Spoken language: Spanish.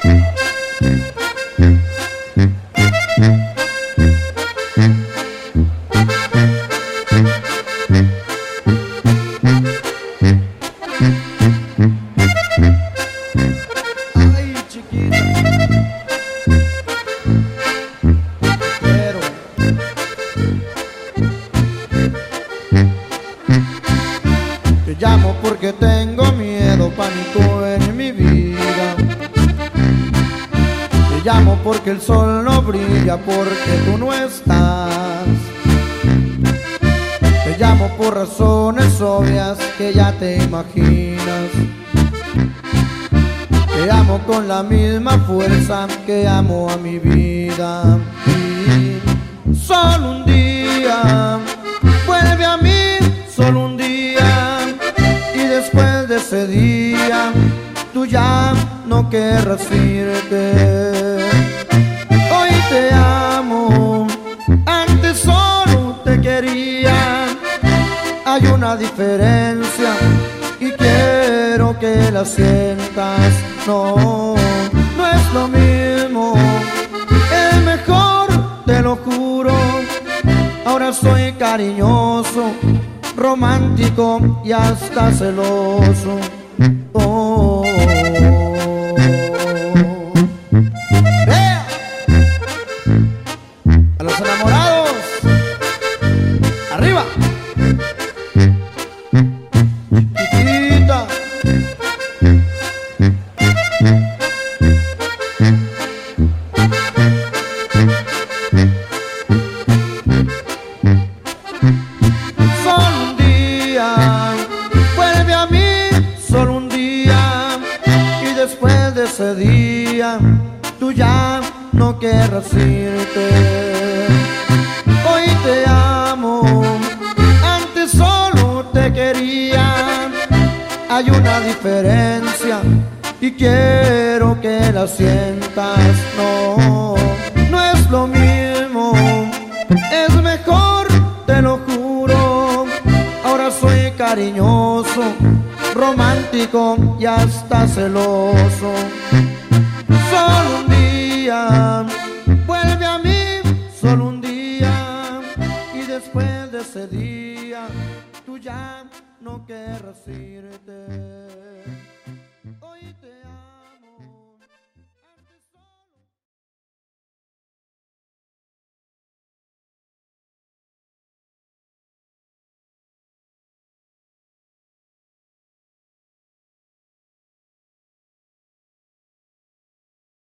Ay, chiquita, pero te llamo porque tengo miedo, pánico en mi vida. Te llamo porque el sol no brilla, porque tú no estás. Te llamo por razones obvias que ya te imaginas. Te amo con la misma fuerza que amo a mi vida. Y solo un día, vuelve a mí, solo un día. Y después de ese día, tú ya no querrás irte. Hoy te amo, antes solo te quería. Hay una diferencia y quiero que la sientas. No, no es lo mismo, es mejor, te lo juro. Ahora soy cariñoso, romántico y hasta celoso. Oh. ¡Vea! A los enamorados, arriba. Chiquitita. Solo un día, vuelve a mí, solo un día. Y después de ese día, tú ya no querrás irte. Hoy te amo, antes solo te quería. Hay una diferencia y quiero que la sientas. No, no es lo mismo, es mejor, te lo juro. Ahora soy cariñoso, romántico y hasta celoso. Solo un día, vuelve a mí, solo un día. Y después de ese día, tú ya no querrás irte.